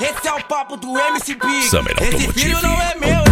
Esse é o papo do MC Big. Summer Esse Automotive. filho não é meu, hein?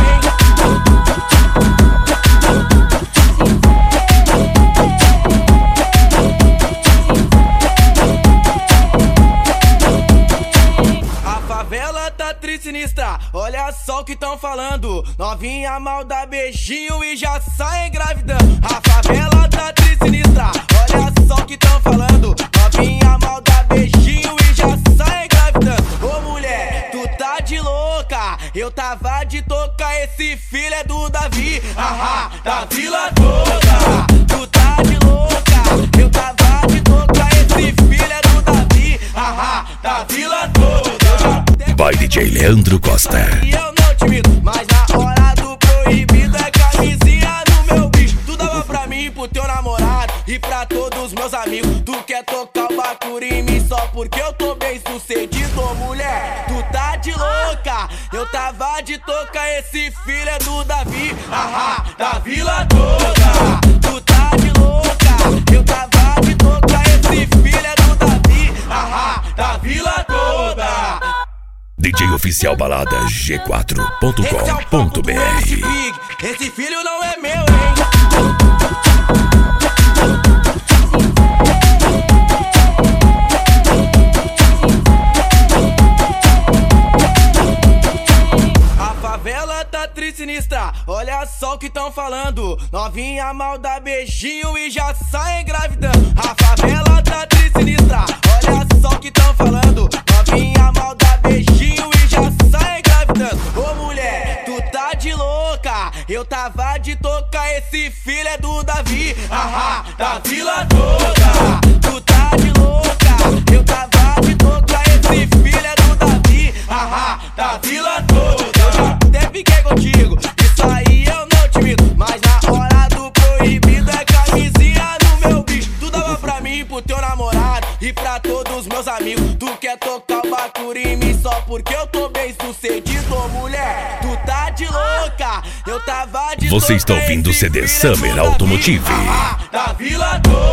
A favela tá sinistra, olha só o que tão falando. Novinha mal dá beijinho e já sai engravidando. A favela tá sinistra, olha só o que tão falando. Novinha mal dá beijinho e já sai engravidando. Ô mulher, tu tá de louca, eu tava de toca. Esse filho é do Davi, ahá, da vila toda. Tu tá de louca, eu tava de toca. Esse filho é do Davi, ahá, da vila toda. Vai DJ Leandro Costa. E eu não te minto, mas na hora do proibido é camisinha no meu bicho. Tu dava pra mim, pro teu namorado e pra todos meus amigos. Tu quer tocar o bacuri em mim só porque eu tô bem sucedido. Ô mulher, tu tá de louca, eu tava de toca. Esse filho é do Davi, ahá, da vila toda. Tu tá de louca, eu tava de toca. Esse filho é do Davi, ahá, da vila toda. DJ Oficial Balada G4.com.br. Esse filho não é meu, hein? A favela tá sinistra, olha só o que tão falando. Novinha mal dá beijinho e já sai engravidando. A favela tá sinistra, olha só o que tão falando. Novinha mal dá beijinho e já sai engravidando. Ô mulher, tu tá de louca, eu tava de toca. Esse filho é do Davi, ahá, da vila toda. Tu tá de louca, eu tava de toca. Esse filho é do Davi, ahá, da vila toda. Eu já até fiquei contigo, isso aí eu não te minto, mas na hora do proibido é camisinha no meu bicho. Tu dava pra mim, pro teu namorado e pra todos meus amigos. Tu quer tocar o bacuri em mim só porque eu tô bem sucedido. Ô mulher, tu tá de louca, eu tava de Você está toca. ouvindo o Esse CD filho é do Summer Davi, Automotive. ahá, da vila toda.